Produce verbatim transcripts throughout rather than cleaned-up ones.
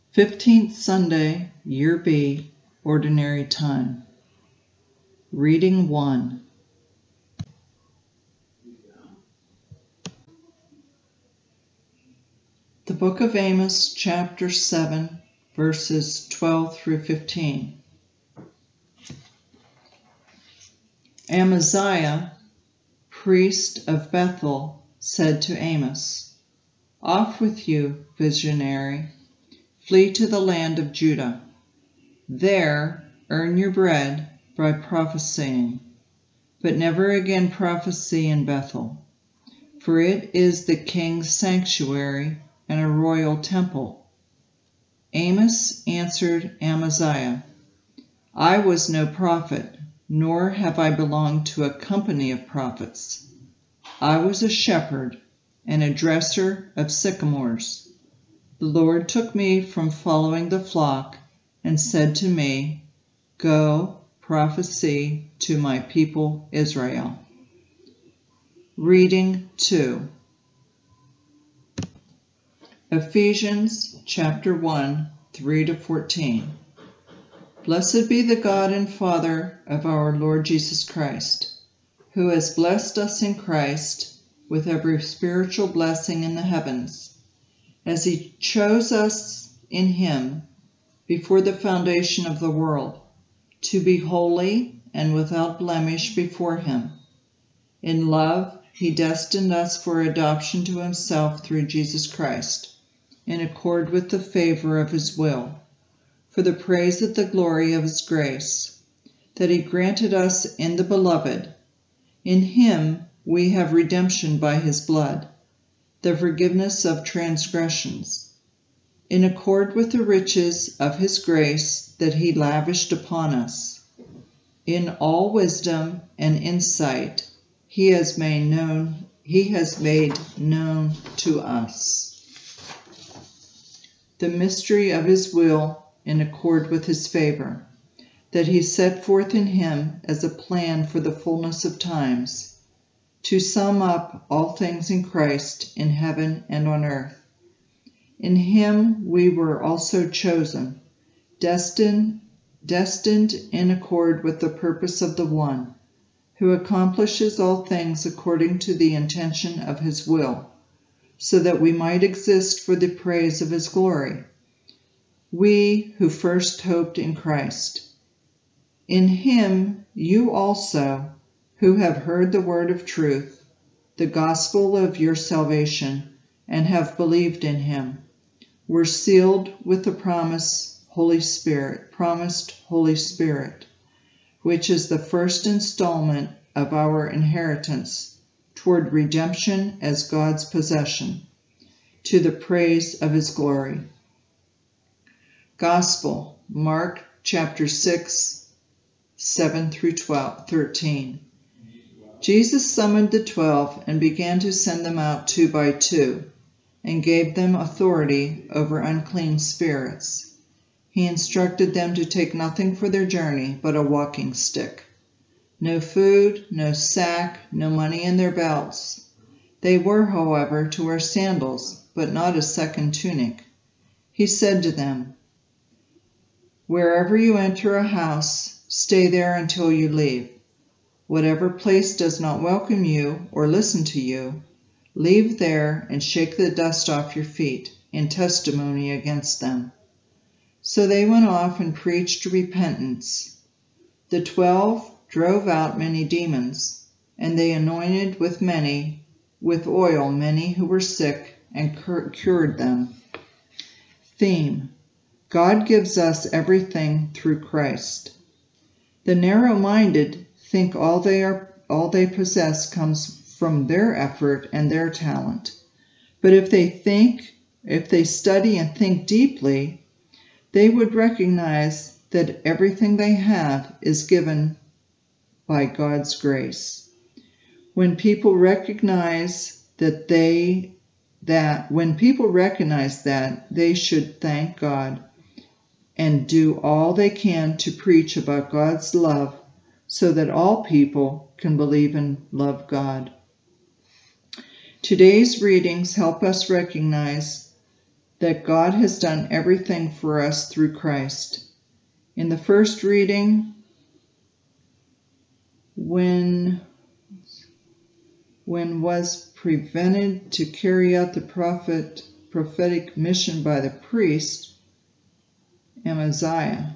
fifteenth Sunday, Year B, Ordinary Time. Reading one. The Book of Amos, chapter seven, verses twelve through fifteen. Amaziah, priest of Bethel, said to Amos, "Off with you, visionary. Flee to the land of Judah. There earn your bread by prophesying, but never again prophesy in Bethel, for it is the king's sanctuary and a royal temple." Amos answered Amaziah, "I was no prophet, nor have I belonged to a company of prophets. I was a shepherd and a dresser of sycamores. The Lord took me from following the flock and said to me, 'Go, prophesy to my people Israel.'" Reading two. Ephesians chapter one, three to fourteen. Blessed be the God and Father of our Lord Jesus Christ, who has blessed us in Christ with every spiritual blessing in the heavens, as he chose us in him before the foundation of the world, to be holy and without blemish before him. In love, he destined us for adoption to himself through Jesus Christ, in accord with the favor of his will, for the praise of the glory of his grace, that he granted us in the Beloved. In him we have redemption by his blood, the forgiveness of transgressions, in accord with the riches of his grace that he lavished upon us. In all wisdom and insight he has made known, he has made known to us the mystery of his will in accord with his favor, that he set forth in him as a plan for the fullness of times, to sum up all things in Christ in heaven and on earth. In him we were also chosen, destined, destined in accord with the purpose of the One, who accomplishes all things according to the intention of his will, so that we might exist for the praise of his glory. We who first hoped in Christ. In him you also, who have heard the word of truth, the gospel of your salvation, and have believed in him, were sealed with the promise Holy Spirit, promised Holy Spirit, which is the first installment of our inheritance toward redemption as God's possession, to the praise of his glory. Gospel, Mark chapter six, seven through twelve, thirteen. Jesus summoned the twelve and began to send them out two by two, and gave them authority over unclean spirits. He instructed them to take nothing for their journey but a walking stick. No food, no sack, no money in their belts. They were, however, to wear sandals, but not a second tunic. He said to them, "Wherever you enter a house, stay there until you leave. Whatever place does not welcome you or listen to you, leave there and shake the dust off your feet in testimony against them." So they went off and preached repentance. The twelve drove out many demons, and they anointed with many, with oil many who were sick, and cured them. Theme: God gives us everything through Christ. The narrow-minded think all they are, all they possess comes from their effort and their talent. But if they think, if they study and think deeply, they would recognize that everything they have is given by God's grace. When people recognize that they, that when people recognize that, they should thank God and do all they can to preach about God's love, so that all people can believe and love God. Today's readings help us recognize that God has done everything for us through Christ. In the first reading, when, when was prevented to carry out the prophet, prophetic mission by the priest, Amaziah.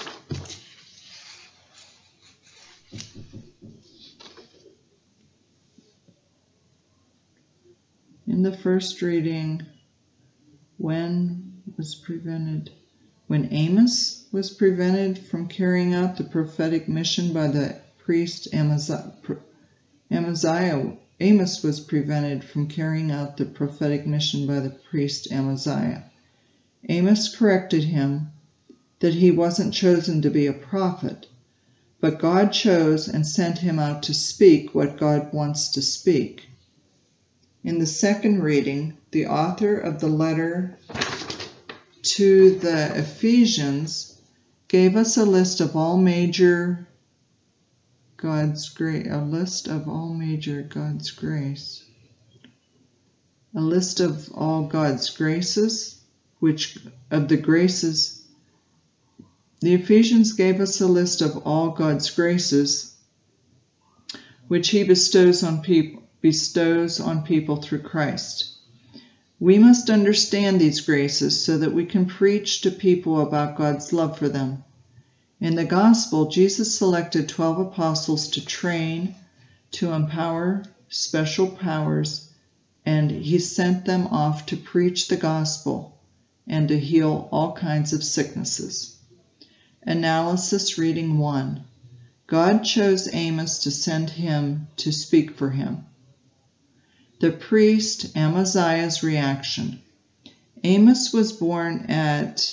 In the first reading, when was prevented? When Amos was prevented from carrying out the prophetic mission by the priest Amaziah, Amaziah, Amos was prevented from carrying out the prophetic mission by the priest Amaziah. Amos corrected him that he wasn't chosen to be a prophet, but God chose and sent him out to speak what God wants to speak. In the second reading, the author of the letter to the Ephesians gave us a list of all major God's grace, a list of all major God's grace, a list of all God's graces, which of the graces, the Ephesians gave us a list of all God's graces, which he bestows on people, bestows on people through Christ. We must understand these graces so that we can preach to people about God's love for them. In the gospel, Jesus selected twelve apostles to train, to empower special powers, and he sent them off to preach the gospel and to heal all kinds of sicknesses. Analysis reading one. God chose Amos to send him to speak for him. The priest Amaziah's reaction. Amos was born at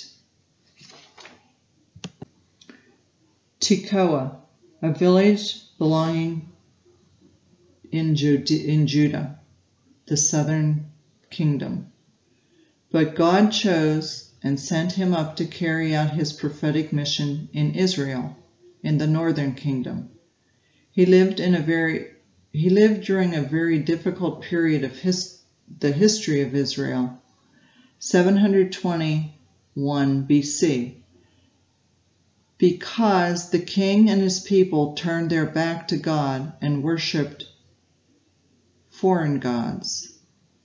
Tekoa, a village belonging in Judah, the southern kingdom. But God chose and sent him up to carry out his prophetic mission in Israel, in the northern kingdom. He lived in a very He lived during a very difficult period of his, the history of Israel, seven twenty-one B C, because the king and his people turned their back to God and worshipped foreign gods.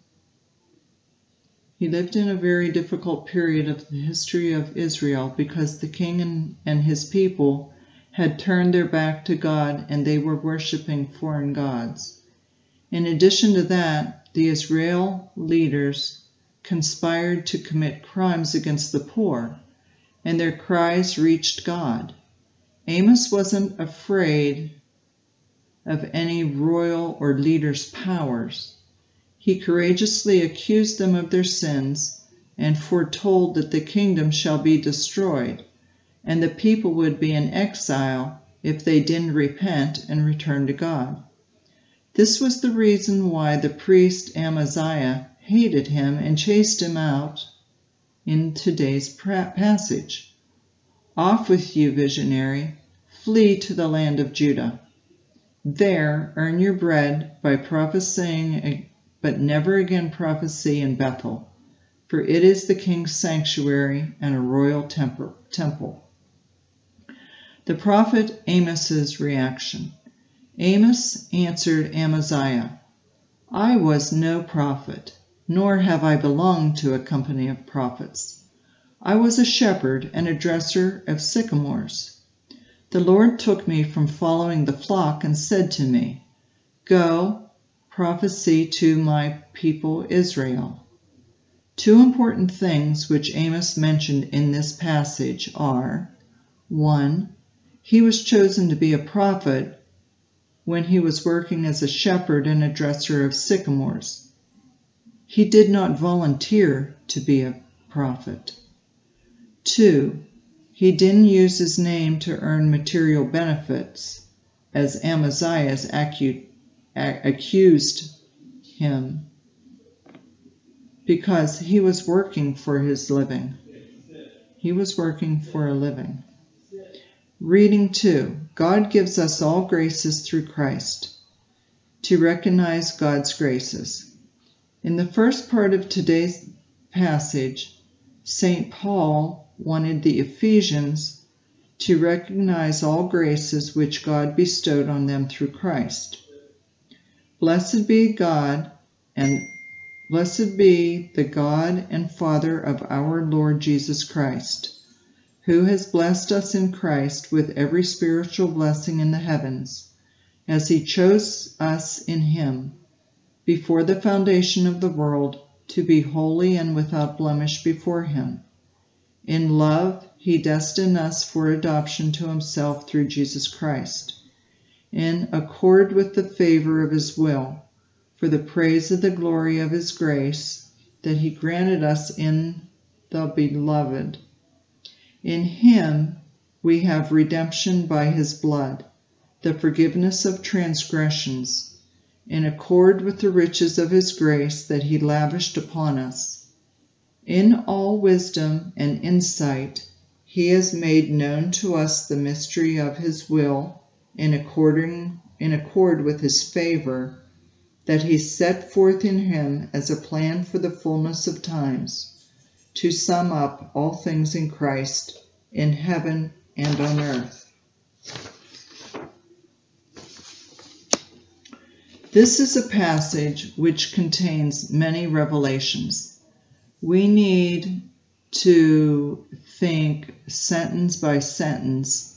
He lived in a very difficult period of the history of Israel because the king and, and his people had turned their back to God and they were worshiping foreign gods. In addition to that, the Israel leaders conspired to commit crimes against the poor, and their cries reached God. Amos wasn't afraid of any royal or leader's powers. He courageously accused them of their sins and foretold that the kingdom shall be destroyed, and the people would be in exile if they didn't repent and return to God. This was the reason why the priest Amaziah hated him and chased him out in today's passage. Off with you, visionary. Flee to the land of Judah. There earn your bread by prophesying, but never again prophesy in Bethel, for it is the king's sanctuary and a royal temple. The prophet Amos's reaction. Amos answered Amaziah, I was no prophet, nor have I belonged to a company of prophets. I was a shepherd and a dresser of sycamores. The Lord took me from following the flock and said to me, Go, prophesy to my people Israel. Two important things which Amos mentioned in this passage are, one, he was chosen to be a prophet when he was working as a shepherd and a dresser of sycamores. He did not volunteer to be a prophet. Two, he didn't use his name to earn material benefits, as Amaziah acu- accused him, because he was working for his living. He was working for a living. Reading two. God gives us all graces through Christ. To recognize God's graces. In the first part of today's passage, Saint Paul wanted the Ephesians to recognize all graces which God bestowed on them through Christ. Blessed be God, and blessed be the God and Father of our Lord Jesus Christ, who has blessed us in Christ with every spiritual blessing in the heavens, as he chose us in him before the foundation of the world to be holy and without blemish before him. In love, he destined us for adoption to himself through Jesus Christ, in accord with the favor of his will, for the praise of the glory of his grace that he granted us in the Beloved. In him we have redemption by his blood, the forgiveness of transgressions, in accord with the riches of his grace that he lavished upon us. In all wisdom and insight, he has made known to us the mystery of his will in according, in accord with his favor, that he set forth in him as a plan for the fullness of times, to sum up all things in Christ, in heaven and on earth. This is a passage which contains many revelations. We need to think sentence by sentence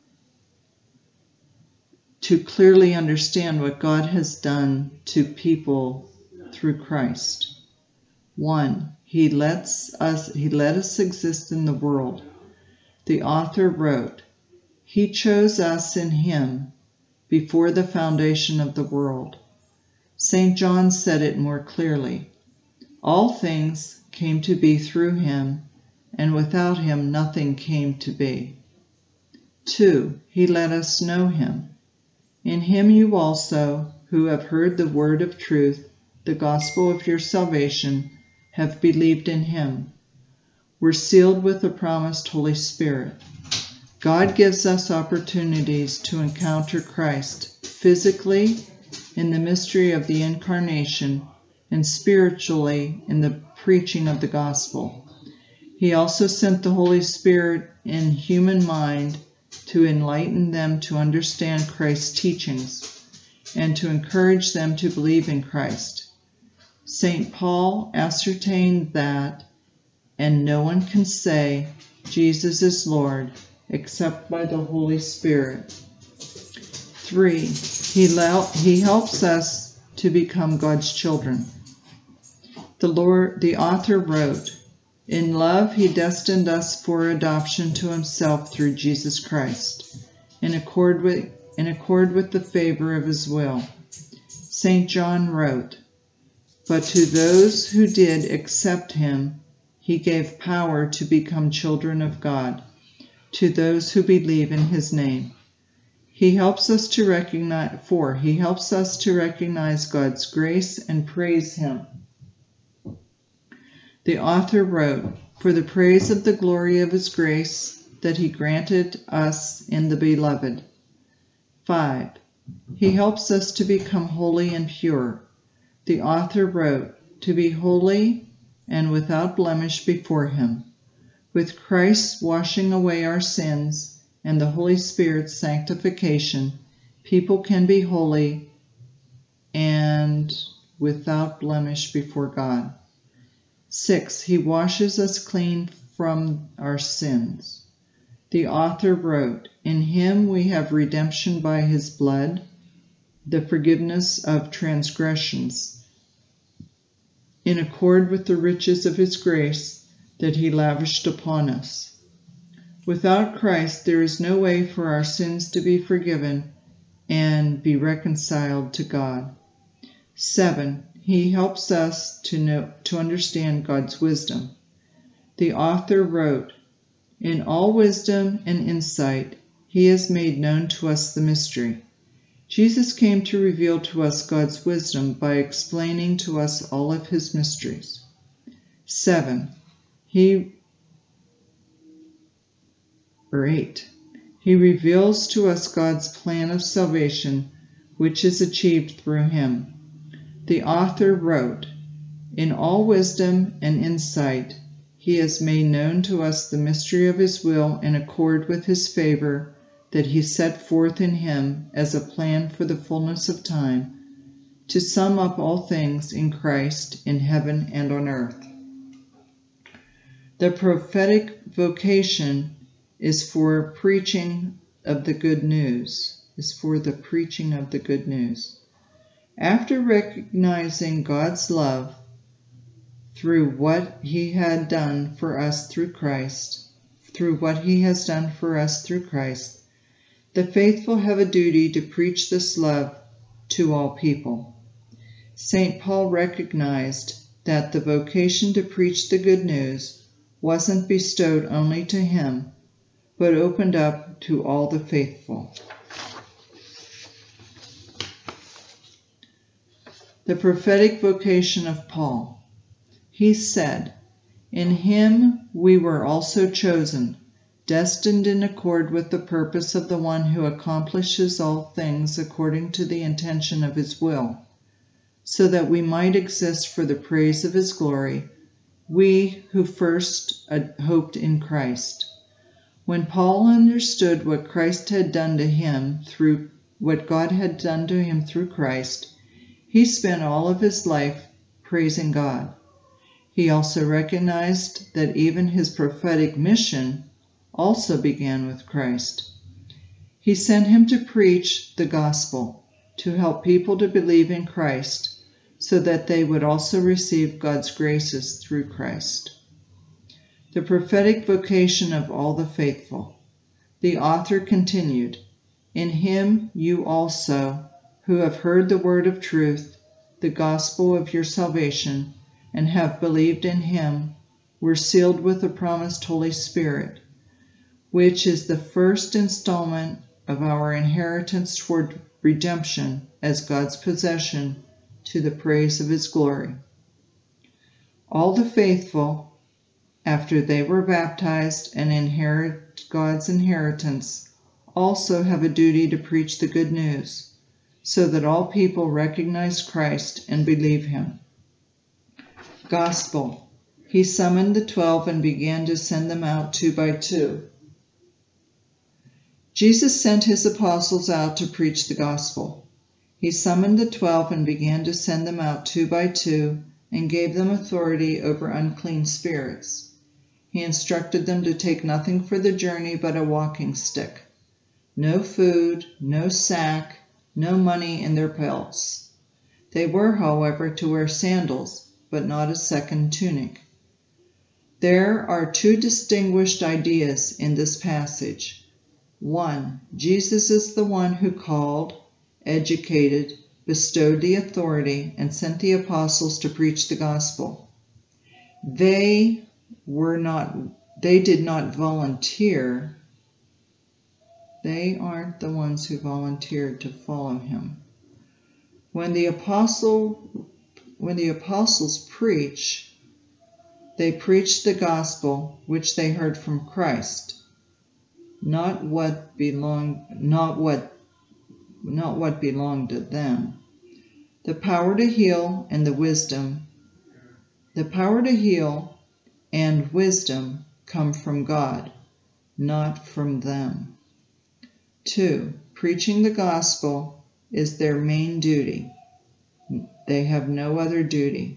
to clearly understand what God has done to people through Christ. One, he lets us, he let us exist in the world. The author wrote, he chose us in him before the foundation of the world. Saint John said it more clearly. All things came to be through him, and without him nothing came to be. Two, he let us know him. In him you also, who have heard the word of truth, the gospel of your salvation, have believed in him, were sealed with the promised Holy Spirit. God gives us opportunities to encounter Christ physically in the mystery of the Incarnation and spiritually in the preaching of the gospel. He also sent the Holy Spirit in human mind to enlighten them to understand Christ's teachings and to encourage them to believe in Christ. Saint Paul ascertained that, and no one can say Jesus is Lord except by the Holy Spirit. Three, he, he helps us to become God's children. The Lord, the author wrote, in love he destined us for adoption to himself through Jesus Christ, in accord with, in accord with the favor of his will. Saint John wrote, but to those who did accept him, he gave power to become children of God, to those who believe in his name. He helps us to recognize, for he helps us to recognize God's grace and praise him. The author wrote, for the praise of the glory of his grace that he granted us in the Beloved. Five, he helps us to become holy and pure. The author wrote, to be holy and without blemish before him. With Christ washing away our sins and the Holy Spirit's sanctification, people can be holy and without blemish before God. Six, he washes us clean from our sins. The author wrote, in him we have redemption by his blood, the forgiveness of transgressions, in accord with the riches of his grace that he lavished upon us. Without Christ, there is no way for our sins to be forgiven and be reconciled to God. Seven, he helps us to know, to understand God's wisdom. The author wrote, in all wisdom and insight, he has made known to us the mystery. Jesus came to reveal to us God's wisdom by explaining to us all of his mysteries. Seven, he or eight, he reveals to us God's plan of salvation, which is achieved through him. The author wrote, In all wisdom and insight, he has made known to us the mystery of his will in accord with his favor that he set forth in him as a plan for the fullness of time, to sum up all things in Christ in heaven and on earth. The prophetic vocation is for preaching of the good news, is for the preaching of the good news. After recognizing God's love through what he had done for us through Christ, through what he has done for us through Christ, the faithful have a duty to preach this love to all people. Saint Paul recognized that the vocation to preach the good news wasn't bestowed only to him, but opened up to all the faithful. The prophetic vocation of Paul. He said, "In him we were also chosen, destined in accord with the purpose of the one who accomplishes all things according to the intention of his will, so that we might exist for the praise of his glory, we who first hoped in Christ." When Paul understood what Christ had done to him through what God had done to him through Christ, he spent all of his life praising God. He also recognized that even his prophetic mission also began with Christ. He sent him to preach the gospel, to help people to believe in Christ, so that they would also receive God's graces through Christ. The prophetic vocation of all the faithful. The author continued, "In him you also, who have heard the word of truth, the gospel of your salvation, and have believed in him, were sealed with the promised Holy Spirit, which is the first installment of our inheritance toward redemption as God's possession to the praise of his glory." All the faithful, after they were baptized and inherit God's inheritance, also have a duty to preach the good news, so that all people recognize Christ and believe him. Gospel. He summoned the twelve and began to send them out two by two. Jesus sent his apostles out to preach the gospel. He summoned the twelve and began to send them out two by two and gave them authority over unclean spirits. He instructed them to take nothing for the journey but a walking stick. No food, no sack, no money in their belts. They were, however, to wear sandals, but not a second tunic. There are two distinguished ideas in this passage. One, Jesus is the one who called, educated, bestowed the authority, and sent the apostles to preach the gospel. They were not, they did not volunteer. They aren't the ones who volunteered to follow him. When the apostle, when the apostles preach, they preach the gospel which they heard from Christ, not what belonged, not what, not what belonged to them. The power to heal and the wisdom, the power to heal and wisdom come from God, not from them. Two, preaching the gospel is their main duty. They have no other duty.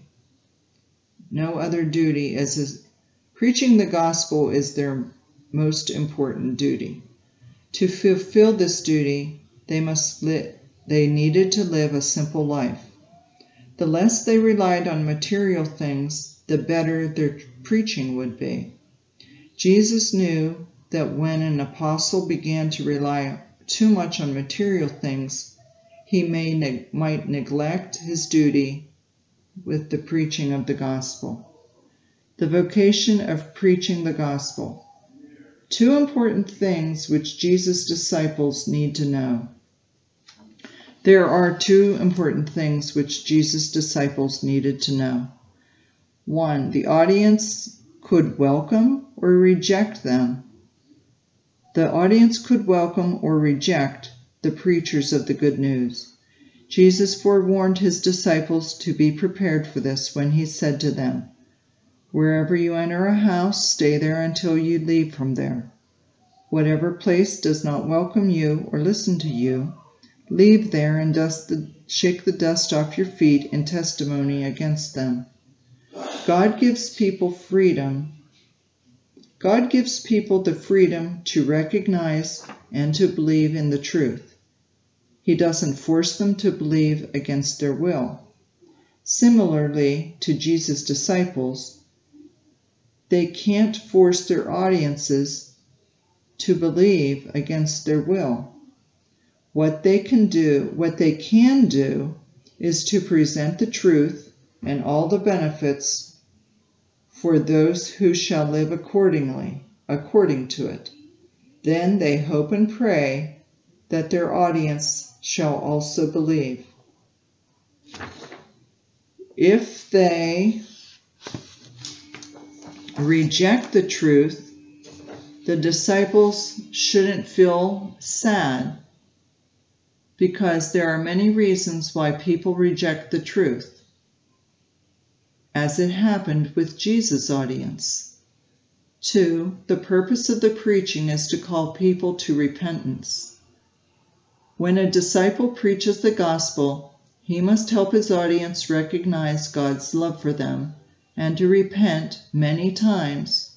No other duty as is, preaching the gospel is their most important duty. To fulfill this duty, they must li- they needed to live a simple life. The less they relied on material things, the better their preaching would be. Jesus knew that when an apostle began to rely too much on material things, he may ne- might neglect his duty with the preaching of the gospel. The vocation of preaching the gospel. Two important things which Jesus' disciples need to know. There are two important things which Jesus' disciples needed to know. One, the audience could welcome or reject them. The audience could welcome or reject the preachers of the good news. Jesus forewarned his disciples to be prepared for this when he said to them, "Wherever you enter a house, stay there until you leave from there. Whatever place does not welcome you or listen to you, leave there and dust the, shake the dust off your feet in testimony against them." God gives people freedom. God gives people the freedom to recognize and to believe in the truth. He doesn't force them to believe against their will. Similarly to Jesus' disciples, they can't force their audiences to believe against their will. What they can do, what they can do is to present the truth and all the benefits for those who shall live accordingly, according to it. Then they hope and pray that their audience shall also believe. If they reject the truth, the disciples shouldn't feel sad, because there are many reasons why people reject the truth, as it happened with Jesus' audience. Two, the purpose of the preaching is to call people to repentance. When a disciple preaches the gospel, he must help his audience recognize God's love for them and to repent many times.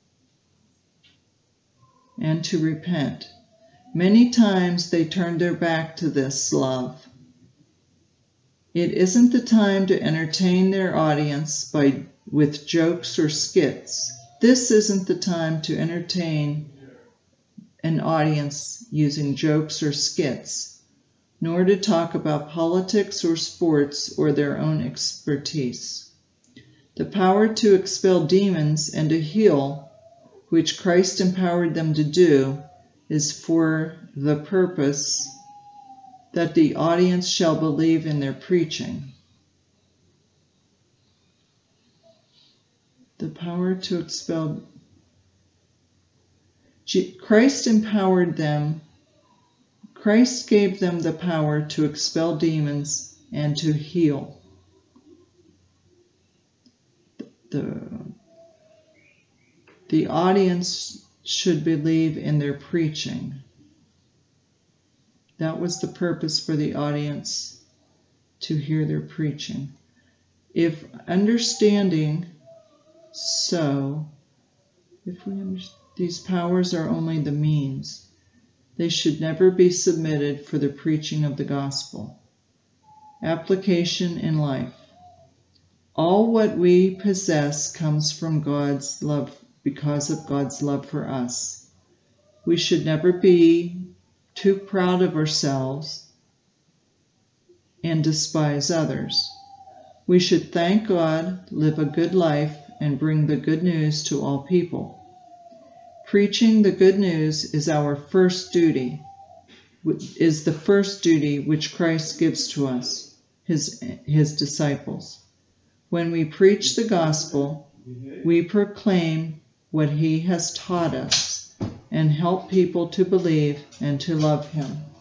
And to repent. Many times they turn their back to this love. It isn't the time to entertain their audience by with jokes or skits. This isn't the time to entertain an audience using jokes or skits, nor to talk about politics or sports or their own expertise. The power to expel demons and to heal, which Christ empowered them to do, is for the purpose that the audience shall believe in their preaching. The power to expel. Christ empowered them. Christ gave them the power to expel demons and to heal. The, the audience should believe in their preaching. That was the purpose for the audience, to hear their preaching. If understanding so, if we understand, these powers are only the means, they should never be submitted for the preaching of the gospel. Application in life. All what we possess comes from God's love, because of God's love for us. We should never be too proud of ourselves and despise others. We should thank God, live a good life, and bring the good news to all people. Preaching the good news is our first duty, is the first duty which Christ gives to us, his, his disciples. When we preach the gospel, we proclaim what he has taught us and help people to believe and to love him.